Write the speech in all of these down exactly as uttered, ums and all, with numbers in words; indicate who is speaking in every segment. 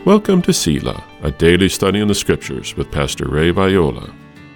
Speaker 1: Welcome to Selah, a daily study in the Scriptures with Pastor Ray Viola.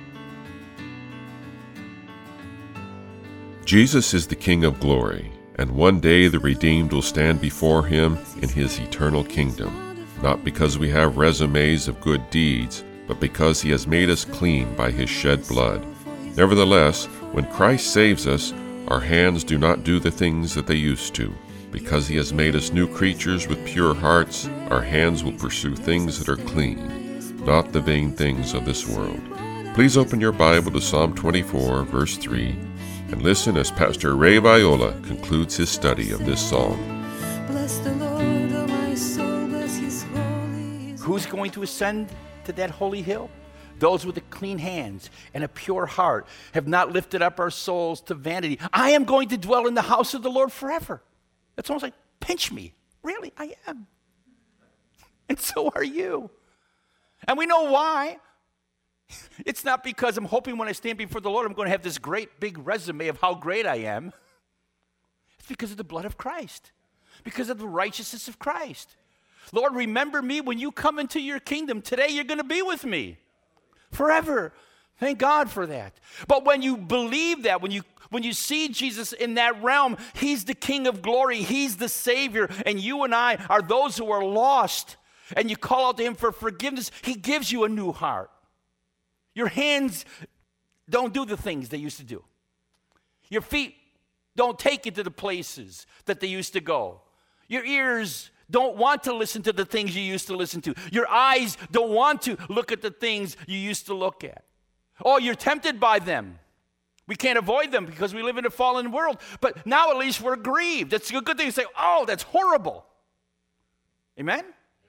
Speaker 1: Jesus is the King of glory, and one day the redeemed will stand before him in his eternal kingdom, not because we have resumes of good deeds, but because he has made us clean by his shed blood. Nevertheless, when Christ saves us, our hands do not do the things that they used to. Because he has made us new creatures with pure hearts, our hands will pursue things that are clean, not the vain things of this world. Please open your Bible to Psalm twenty-four, verse three, and listen as Pastor Ray Viola concludes his study of this psalm.
Speaker 2: Bless the Lord, O my soul, bless his holy.
Speaker 3: Who's going to ascend to that holy hill? Those with a clean hands and a pure heart have not lifted up our souls to vanity. I am going to dwell in the house of the Lord forever. It's almost like, pinch me. Really, I am. And so are you. And we know why. It's not because I'm hoping when I stand before the Lord, I'm going to have this great big resume of how great I am. It's because of the blood of Christ. Because of the righteousness of Christ. Lord, remember me when you come into your kingdom. Today you're going to be with me forever. Thank God for that. But when you believe that, when you When you see Jesus in that realm, he's the King of glory. He's the Savior. And you and I are those who are lost. And you call out to him for forgiveness. He gives you a new heart. Your hands don't do the things they used to do. Your feet don't take you to the places that they used to go. Your ears don't want to listen to the things you used to listen to. Your eyes don't want to look at the things you used to look at. Oh, you're tempted by them. We can't avoid them because we live in a fallen world. But now at least we're grieved. It's a good thing to say, oh, that's horrible. Amen?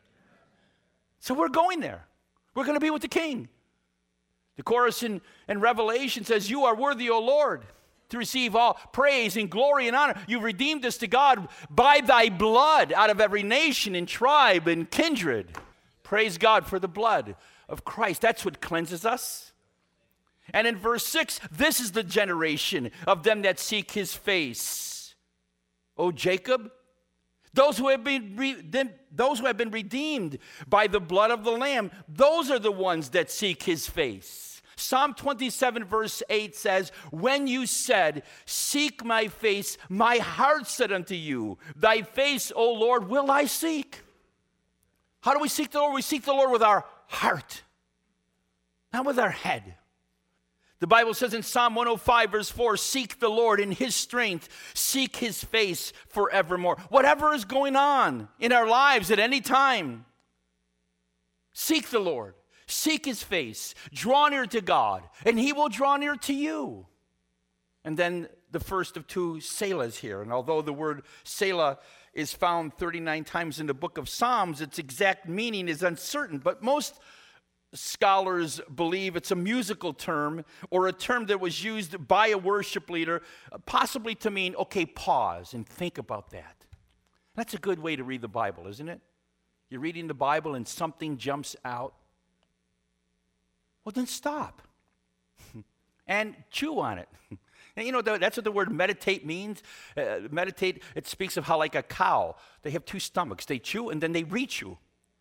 Speaker 3: So we're going there. We're going to be with the King. The chorus in, in Revelation says, you are worthy, O Lord, to receive all praise and glory and honor. You've redeemed us to God by thy blood out of every nation and tribe and kindred. Praise God for the blood of Christ. That's what cleanses us. And in verse six, this is the generation of them that seek his face. O Jacob, those who have been re- those who have been redeemed by the blood of the Lamb, those are the ones that seek his face. Psalm twenty-seven verse eight says, when you said, seek my face, my heart said unto you, thy face, O Lord, will I seek. How do we seek the Lord? We seek the Lord with our heart, not with our head. The Bible says in Psalm one oh five, verse four, seek the Lord in his strength, seek his face forevermore. Whatever is going on in our lives at any time, seek the Lord, seek his face, draw near to God, and he will draw near to you. And then the first of two Selahs here. And although the word Selah is found thirty-nine times in the book of Psalms, its exact meaning is uncertain, but most scholars believe it's a musical term or a term that was used by a worship leader, possibly to mean, okay, pause and think about that. That's a good way to read the Bible, isn't it? You're reading the Bible and something jumps out. Well, then stop and chew on it. And you know, that's what the word meditate means. Uh, meditate, it speaks of how like a cow, they have two stomachs. They chew and then they re-chew.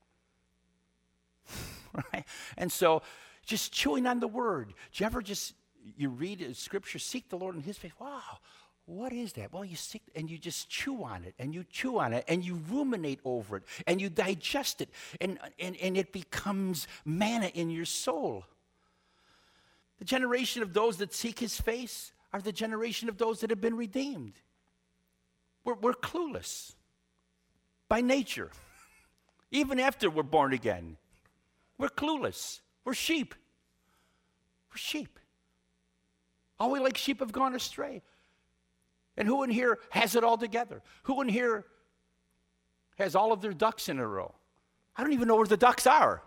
Speaker 3: Right? And so just chewing on the word. Do you ever just, you read scripture, seek the Lord in his face. Wow, what is that? Well, you seek, and you just chew on it, and you chew on it, and you ruminate over it, and you digest it, and, and, and it becomes manna in your soul. The generation of those that seek his face are the generation of those that have been redeemed. We're, we're clueless by nature, even after we're born again. We're clueless. We're sheep. We're sheep. All we like sheep have gone astray. And who in here has it all together? Who in here has all of their ducks in a row? I don't even know where the ducks are.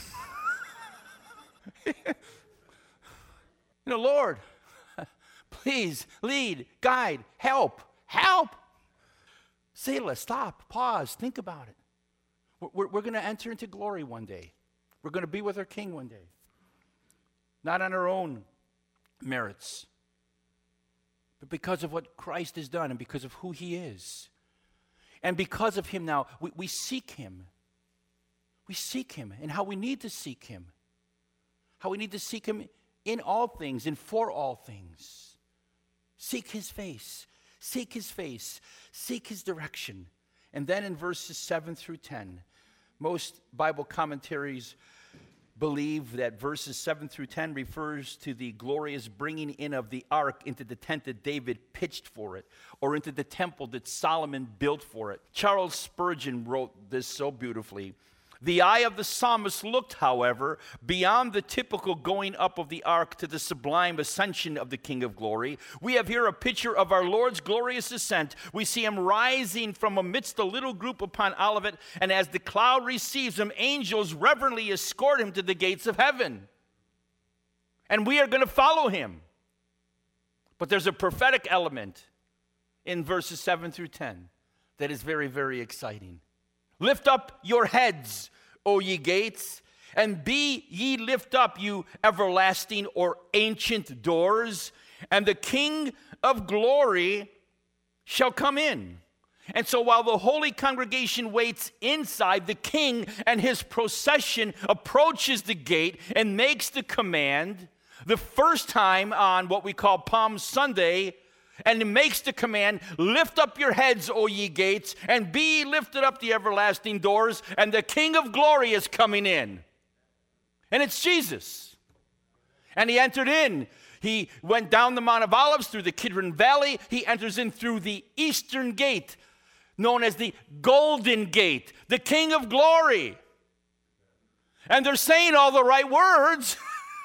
Speaker 3: You know, Lord, please lead, guide, help, help. Selah, stop, pause, think about it. We're, we're going to enter into glory one day. We're going to be with our King one day. Not on our own merits, but because of what Christ has done and because of who he is. And because of him now, we, we seek him. we seek him and how we need to seek him. How we need to seek him in all things and for all things. Seek his face. Seek his face. Seek his direction. And then in verses seven through ten, most Bible commentaries believe that verses seven through ten refers to the glorious bringing in of the ark into the tent that David pitched for it, or into the temple that Solomon built for it. Charles Spurgeon wrote this so beautifully. The eye of the psalmist looked, however, beyond the typical going up of the ark to the sublime ascension of the King of Glory. We have here a picture of our Lord's glorious ascent. We see him rising from amidst the little group upon Olivet, and as the cloud receives him, angels reverently escort him to the gates of heaven. And we are going to follow him. But there's a prophetic element in verses seven through ten that is very, very exciting. Lift up your heads, O ye gates, and be ye lift up, you everlasting or ancient doors, and the King of glory shall come in. And so while the holy congregation waits inside, the king and his procession approaches the gate and makes the command, the first time on what we call Palm Sunday, and it makes the command, lift up your heads, O ye gates, and be lifted up the everlasting doors, and the King of glory is coming in. And it's Jesus. And he entered in. He went down the Mount of Olives through the Kidron Valley. He enters in through the eastern gate, known as the Golden Gate, the King of glory. And they're saying all the right words,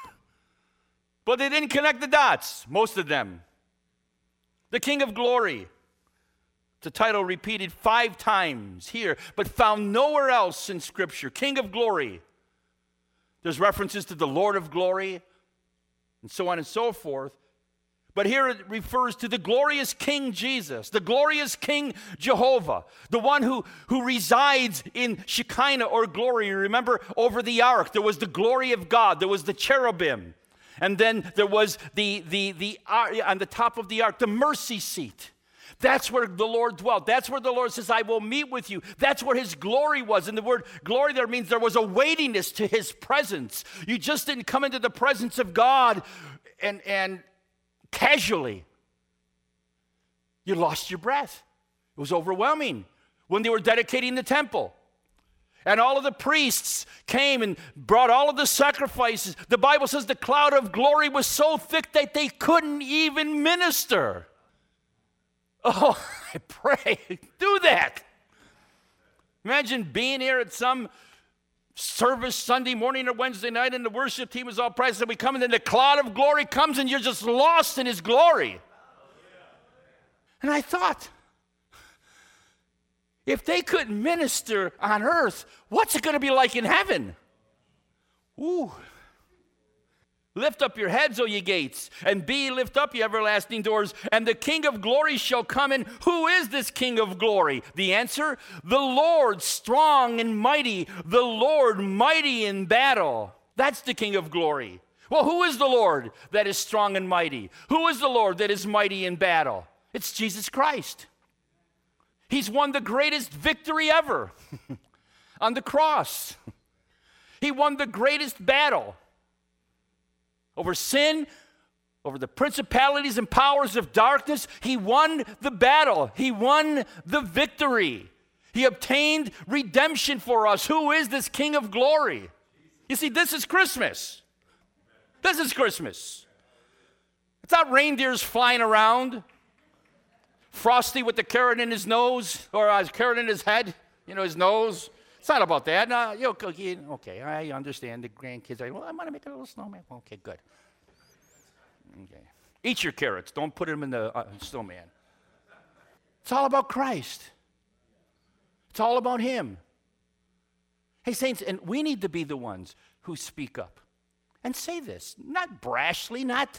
Speaker 3: but they didn't connect the dots, most of them. The King of Glory. It's a title repeated five times here, but found nowhere else in Scripture. King of Glory. There's references to the Lord of Glory, and so on and so forth. But here it refers to the glorious King Jesus, the glorious King Jehovah, the one who, who resides in Shekinah or glory. Remember, over the ark, there was the glory of God. There was the cherubim. And then there was the, the, the, on the top of the ark, the mercy seat. That's where the Lord dwelt. That's where the Lord says, I will meet with you. That's where his glory was. And the word glory there means there was a weightiness to his presence. You just didn't come into the presence of God and, and casually. You lost your breath. It was overwhelming when they were dedicating the temple. And all of the priests came and brought all of the sacrifices. The Bible says the cloud of glory was so thick that they couldn't even minister. Oh, I pray, do that. Imagine being here at some service Sunday morning or Wednesday night and the worship team is all present. We come and then the cloud of glory comes and you're just lost in his glory. And I thought, if they couldn't minister on earth, what's it going to be like in heaven? Ooh. Lift up your heads, O ye gates, and be lift up, ye everlasting doors, and the King of glory shall come in. Who is this King of glory? The answer, the Lord strong and mighty, the Lord mighty in battle. That's the King of glory. Well, who is the Lord that is strong and mighty? Who is the Lord that is mighty in battle? It's Jesus Christ. He's won the greatest victory ever on the cross. He won the greatest battle over sin, over the principalities and powers of darkness. He won the battle. He won the victory. He obtained redemption for us. Who is this King of glory? You see, this is Christmas. This is Christmas. It's not reindeers flying around. Frosty with the carrot in his nose, or a carrot in his head, you know, his nose. It's not about that. No, you know, okay, I understand the grandkids are, well, I'm going to make a little snowman. Okay, good. Okay. Eat your carrots. Don't put them in the uh, snowman. It's all about Christ. It's all about him. Hey, saints, and we need to be the ones who speak up and say this, not brashly, not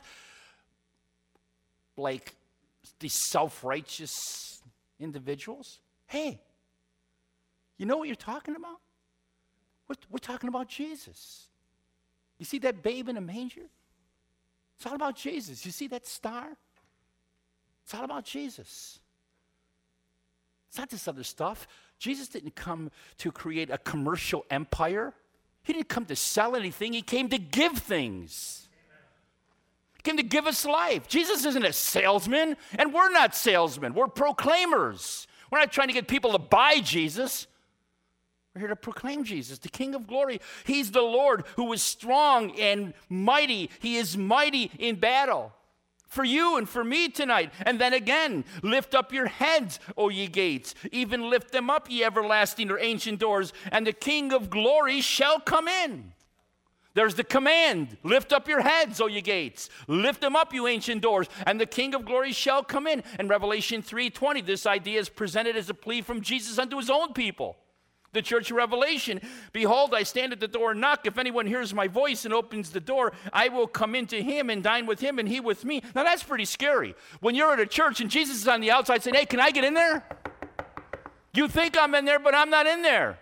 Speaker 3: like these self-righteous individuals. Hey, you know what you're talking about? We're, we're talking about Jesus. You see that babe in a manger? It's all about Jesus. You see that star? It's all about Jesus. It's not this other stuff. Jesus didn't come to create a commercial empire. He didn't come to sell anything. He came to give things. He came to give us life. Jesus isn't a salesman, and we're not salesmen. We're proclaimers. We're not trying to get people to buy Jesus. We're here to proclaim Jesus, the King of glory. He's the Lord who is strong and mighty. He is mighty in battle. For you and for me tonight. And then again, lift up your heads, O ye gates. Even lift them up, ye everlasting or ancient doors, and the King of glory shall come in. There's the command. Lift up your heads, O ye gates. Lift them up, you ancient doors, and the King of glory shall come in. In Revelation three twenty, this idea is presented as a plea from Jesus unto his own people. The church of Revelation, behold, I stand at the door and knock. If anyone hears my voice and opens the door, I will come into him and dine with him and he with me. Now that's pretty scary. When you're at a church and Jesus is on the outside saying, hey, can I get in there? You think I'm in there, but I'm not in there.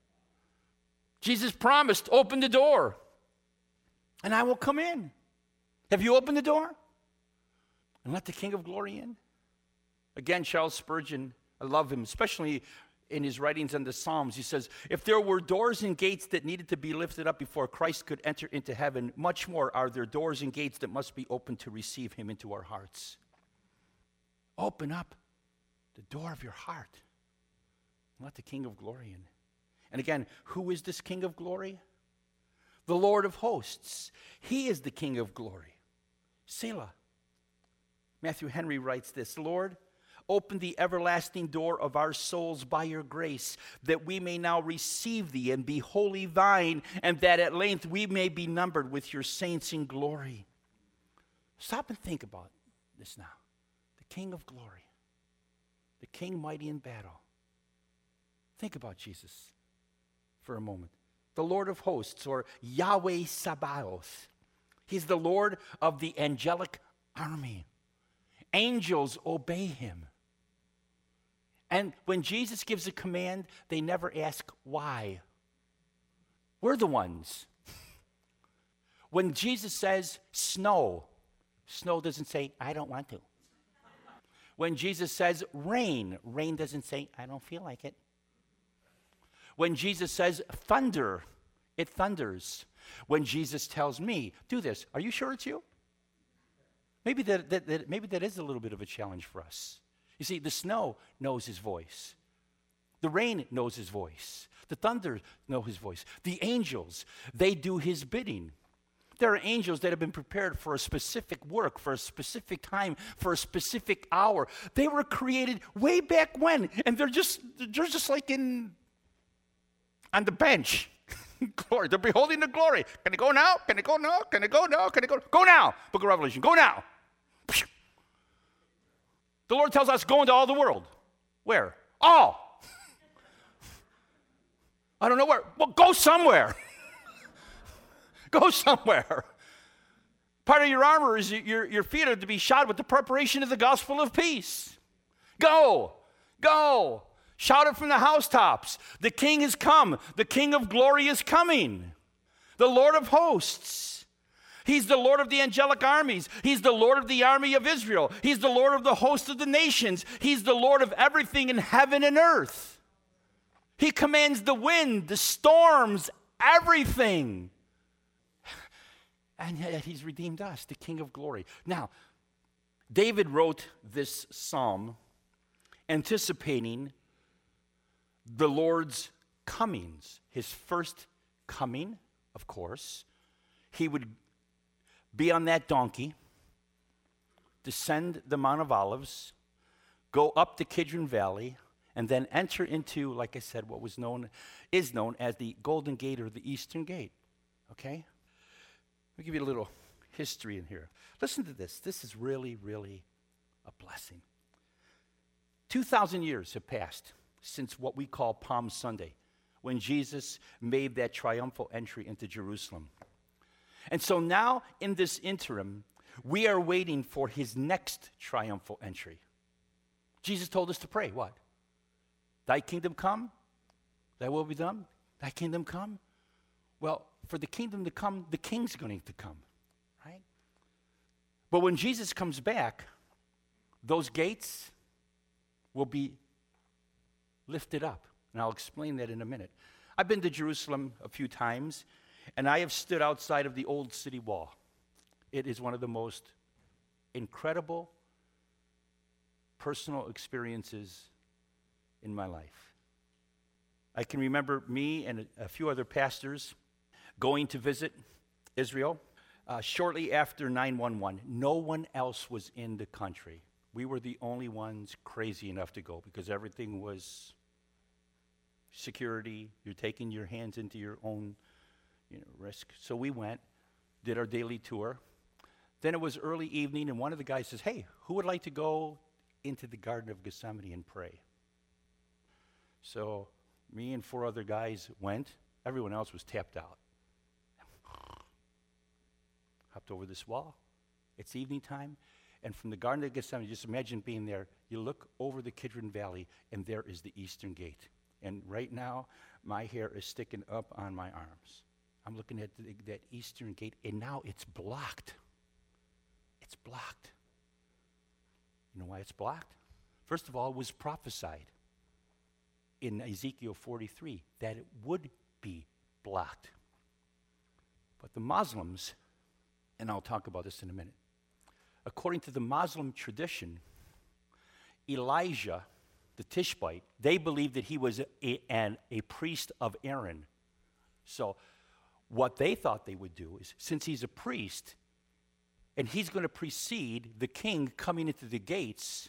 Speaker 3: Jesus promised, open the door and I will come in. Have you opened the door? And let the King of glory in? Again, Charles Spurgeon, I love him, especially in his writings on the Psalms. He says, if there were doors and gates that needed to be lifted up before Christ could enter into heaven, much more are there doors and gates that must be opened to receive him into our hearts. Open up the door of your heart and let the King of glory in. And again, who is this King of glory? The Lord of hosts. He is the King of glory. Selah. Matthew Henry writes this, Lord, open the everlasting door of our souls by your grace, that we may now receive thee and be wholly thine, and that at length we may be numbered with your saints in glory. Stop and think about this now. The King of glory, the King mighty in battle. Think about Jesus for a moment. The Lord of hosts, or Yahweh Sabaoth. He's the Lord of the angelic army. Angels obey him. And when Jesus gives a command, they never ask why. We're the ones. When Jesus says snow, snow doesn't say, I don't want to. When Jesus says rain, rain doesn't say, I don't feel like it. When Jesus says thunder, it thunders. When Jesus tells me, do this, are you sure it's you? Maybe that, that, that, maybe that is a little bit of a challenge for us. You see, the snow knows his voice. The rain knows his voice. The thunder knows his voice. The angels, they do his bidding. There are angels that have been prepared for a specific work, for a specific time, for a specific hour. They were created way back when, and they're just, they're just like in, on the bench. Glory, they're beholding the glory. Can it go now? Can it go now? Can it go now? Can it go? Go now, Book of Revelation, go now. The Lord tells us, go into all the world. Where? All. I don't know where. Well, go somewhere. Go somewhere. Part of your armor is your, your feet are to be shod with the preparation of the gospel of peace. Go. Go. Shout it from the housetops. The King has come. The King of glory is coming. The Lord of hosts. He's the Lord of the angelic armies. He's the Lord of the army of Israel. He's the Lord of the host of the nations. He's the Lord of everything in heaven and earth. He commands the wind, the storms, everything. And yet he's redeemed us, the King of glory. Now, David wrote this psalm anticipating the Lord's comings. His first coming, of course, he would be on that donkey, descend the Mount of Olives, go up the Kidron Valley, and then enter into, like I said, what was known, is known as the Golden Gate or the Eastern Gate. Okay? Let me give you a little history in here. Listen to this. This is really, really a blessing. Two thousand years have passed since what we call Palm Sunday, when Jesus made that triumphal entry into Jerusalem. And so now, in this interim, we are waiting for his next triumphal entry. Jesus told us to pray, what? Thy kingdom come, thy will be done, thy kingdom come. Well, for the kingdom to come, the king's going to come, right? But when Jesus comes back, those gates will be lifted up. And I'll explain that in a minute. I've been to Jerusalem a few times, and I have stood outside of the old city wall. It is one of the most incredible personal experiences in my life. I can remember me and a, a few other pastors going to visit Israel uh, shortly after nine one one. No one else was in the country. We were the only ones crazy enough to go because everything was security. You're taking your hands into your own, you know, risk. So we went, did our daily tour. Then it was early evening, and one of the guys says, "Hey, who would like to go into the Garden of Gethsemane and pray?" So me and four other guys went. Everyone else was tapped out. Hopped over this wall. It's evening time. And from the Garden of Gethsemane, just imagine being there. You look over the Kidron Valley, and there is the Eastern Gate. And right now, my hair is sticking up on my arms. I'm looking at the, that Eastern Gate, and now it's blocked. It's blocked. You know why it's blocked? First of all, it was prophesied in Ezekiel forty-three that it would be blocked. But the Muslims, and I'll talk about this in a minute, according to the Muslim tradition, Elijah, the Tishbite, they believed that he was a, an, a priest of Aaron. So what they thought they would do is, since he's a priest, and he's going to precede the king coming into the gates,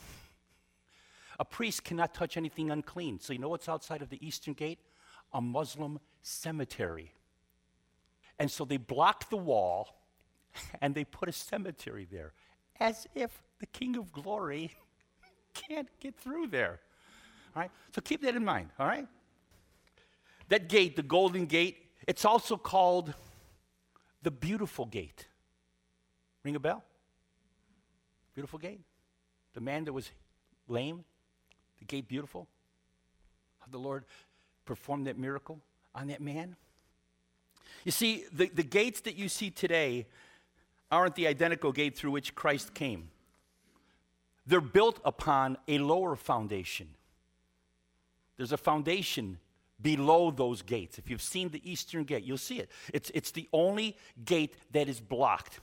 Speaker 3: a priest cannot touch anything unclean. So you know what's outside of the Eastern Gate? A Muslim cemetery. And so they blocked the wall, and they put a cemetery there, as if the King of Glory can't get through there. All right? So keep that in mind, all right? That gate, the Golden Gate, it's also called the Beautiful Gate. Ring a bell? Beautiful Gate. The man that was lame, the gate beautiful. How the Lord performed that miracle on that man. You see, the, the gates that you see today aren't the identical gate through which Christ came. They're built upon a lower foundation. There's a foundation below those gates. If you've seen the Eastern Gate, you'll see it. It's, it's the only gate that is blocked.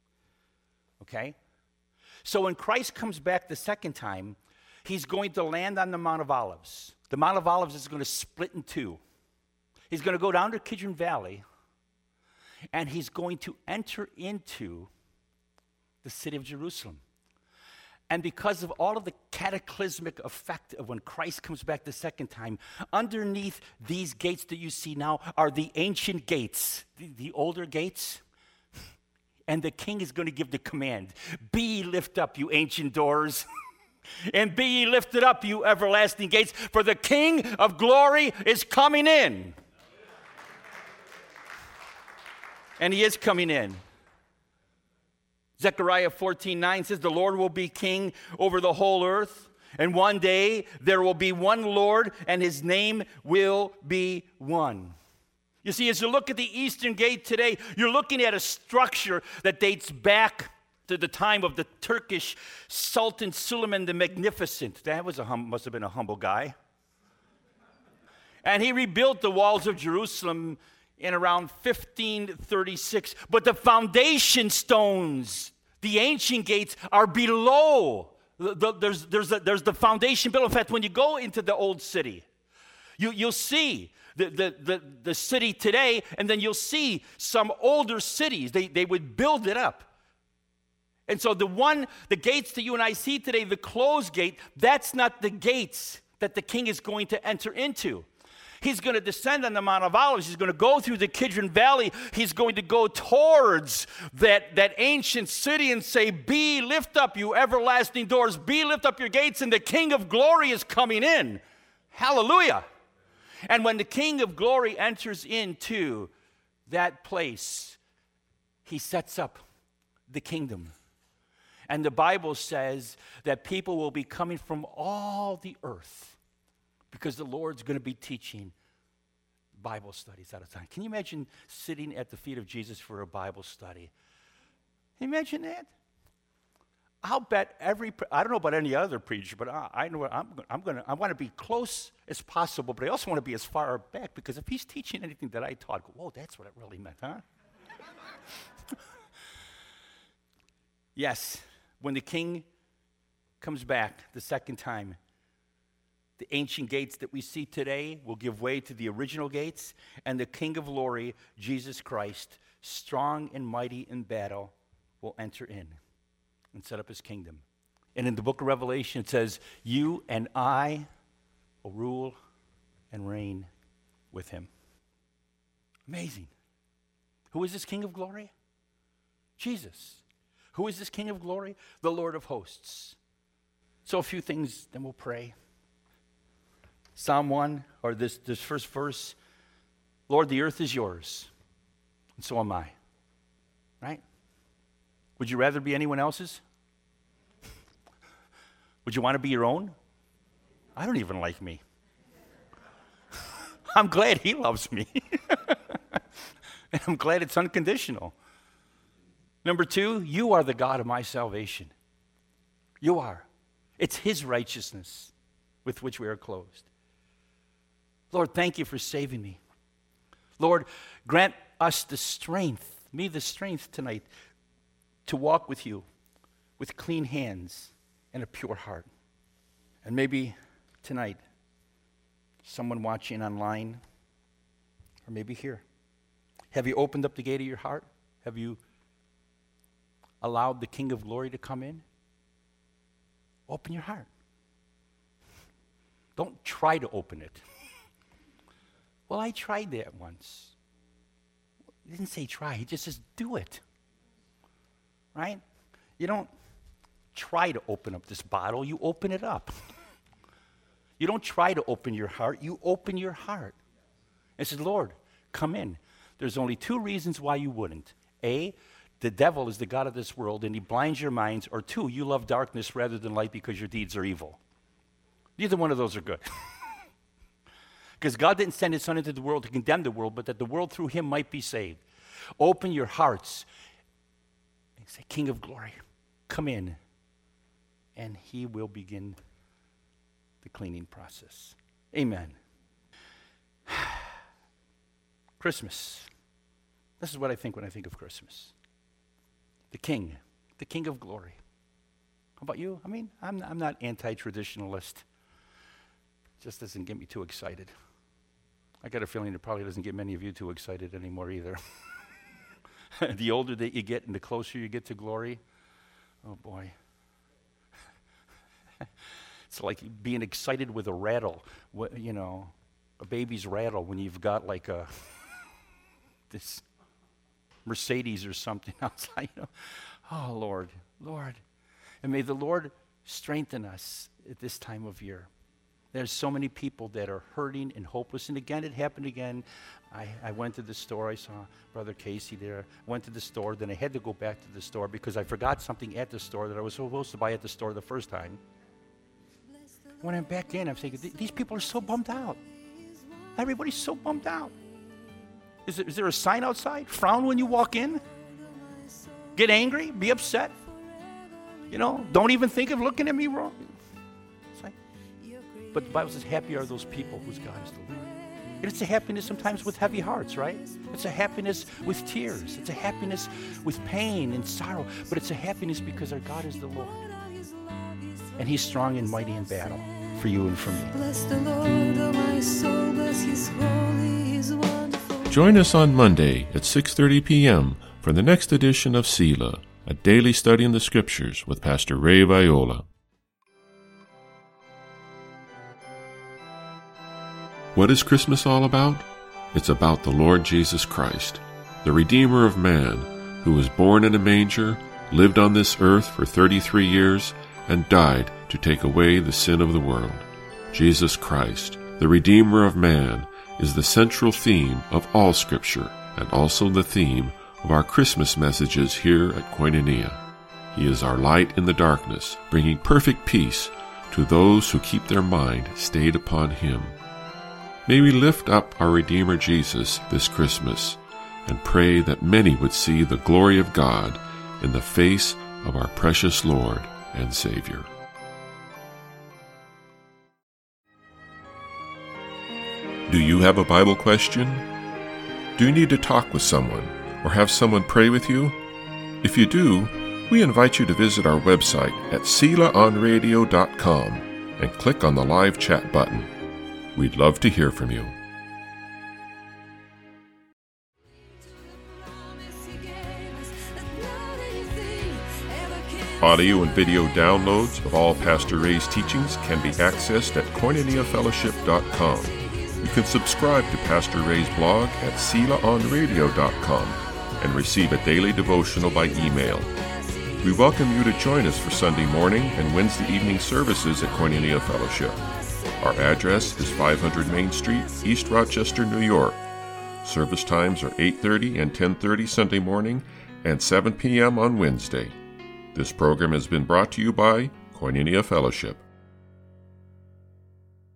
Speaker 3: Okay? So when Christ comes back the second time, he's going to land on the Mount of Olives. The Mount of Olives is going to split in two. He's going to go down to Kidron Valley, and he's going to enter into the city of Jerusalem. And because of all of the cataclysmic effect of when Christ comes back the second time, underneath these gates that you see now are the ancient gates, the, the older gates. And the king is going to give the command, "Be ye lift up, you ancient doors, and be ye lifted up, you everlasting gates, for the King of glory is coming in." And he is coming in. Zechariah fourteen nine says, "The Lord will be king over the whole earth, and one day there will be one Lord, and his name will be one." You see, as you look at the Eastern Gate today, you're looking at a structure that dates back to the time of the Turkish Sultan Suleiman the Magnificent. That was a hum- must have been a humble guy. And he rebuilt the walls of Jerusalem in around fifteen thirty-six. But the foundation stones, the ancient gates, are below. The, the, there's, there's, a, there's the foundation below. In fact, when you go into the old city, you, you'll see the, the, the, the city today, and then you'll see some older cities. They, they would build it up. And so the one, the gates that you and I see today, the closed gate, that's not the gates that the king is going to enter into. He's going to descend on the Mount of Olives. He's going to go through the Kidron Valley. He's going to go towards that, that ancient city and say, "Be lift up, you everlasting doors. Be lift up your gates, and the King of glory is coming in." Hallelujah. And when the King of glory enters into that place, he sets up the kingdom. And the Bible says that people will be coming from all the earth because the Lord's going to be teaching Bible studies at a time. Can you imagine sitting at the feet of Jesus for a Bible study? Can you imagine that? I'll bet every, pre- I don't know about any other preacher, but I, I know I'm, I'm going to, I want to be close as possible, but I also want to be as far back, because if he's teaching anything that I taught, go, whoa, that's what it really meant, huh? Yes, when the king comes back the second time, the ancient gates that we see today will give way to the original gates, and the King of Glory, Jesus Christ, strong and mighty in battle, will enter in and set up his kingdom. And in the book of Revelation, it says, you and I will rule and reign with him. Amazing. Who is this King of Glory? Jesus. Who is this King of Glory? The Lord of hosts. So a few things, then we'll pray. Psalm one, or this, this first verse, Lord, the earth is yours, and so am I. Right? Would you rather be anyone else's? Would you want to be your own? I don't even like me. I'm glad he loves me. And I'm glad it's unconditional. Number two, you are the God of my salvation. You are. It's his righteousness with which we are clothed. Lord, thank you for saving me. Lord, grant us the strength, me the strength tonight, to walk with you with clean hands and a pure heart. And maybe tonight, someone watching online, or maybe here, have you opened up the gate of your heart? Have you allowed the King of Glory to come in? Open your heart. Don't try to open it. Well, I tried that once. He didn't say try, he just says do it. Right? You don't try to open up this bottle, you open it up. You don't try to open your heart, you open your heart. And says, Lord, come in. There's only two reasons why you wouldn't. A, the devil is the god of this world and he blinds your minds. Or two, you love darkness rather than light because your deeds are evil. Neither one of those are good. Because God didn't send his son into the world to condemn the world, but that the world through him might be saved. Open your hearts and say, King of Glory, come in. And he will begin the cleaning process. Amen. Christmas. This is what I think when I think of Christmas. The King, the King of Glory. How about you? I mean, I'm, I'm not anti-traditionalist. Just doesn't get me too excited. I got a feeling it probably doesn't get many of you too excited anymore either. The older that you get and the closer you get to glory, oh boy. It's like being excited with a rattle, what, you know, a baby's rattle when you've got like a, this Mercedes or something outside. You know? Oh, Lord, Lord. And may the Lord strengthen us at this time of year. There's so many people that are hurting and hopeless. And again, it happened again. I, I went to the store. I saw Brother Casey there. I went to the store. Then I had to go back to the store because I forgot something at the store that I was supposed to buy at the store the first time. When I'm back in, I'm thinking, these people are so bummed out. Everybody's so bummed out. Is, it, is there a sign outside? Frown when you walk in? Get angry? Be upset? You know, don't even think of looking at me wrong. But the Bible says, happy are those people whose God is the Lord. And it's a happiness sometimes with heavy hearts, right? It's a happiness with tears. It's a happiness with pain and sorrow. But it's a happiness because our God is the Lord. And he's strong and mighty in battle for you and for me.
Speaker 2: Bless the Lord, oh my soul, bless his holy, his wonderful.
Speaker 1: Join us on Monday at six thirty p.m. for the next edition of Selah, a daily study in the Scriptures with Pastor Ray Viola. What is Christmas all about? It's about the Lord Jesus Christ, the Redeemer of man, who was born in a manger, lived on this earth for thirty-three years, and died to take away the sin of the world. Jesus Christ, the Redeemer of man, is the central theme of all Scripture and also the theme of our Christmas messages here at Koinonia. He is our light in the darkness, bringing perfect peace to those who keep their mind stayed upon him. May we lift up our Redeemer Jesus this Christmas and pray that many would see the glory of God in the face of our precious Lord and Savior. Do you have a Bible question? Do you need to talk with someone or have someone pray with you? If you do, we invite you to visit our website at selah on radio dot com and click on the live chat button. We'd love to hear from you. Audio and video downloads of all Pastor Ray's teachings can be accessed at koinonia fellowship dot com. You can subscribe to Pastor Ray's blog at selah on radio dot com and receive a daily devotional by email. We welcome you to join us for Sunday morning and Wednesday evening services at Koinonia Fellowship. Our address is five hundred Main Street, East Rochester, New York. Service times are eight thirty and ten thirty Sunday morning and seven p.m. on Wednesday. This program has been brought to you by Koinonia Fellowship.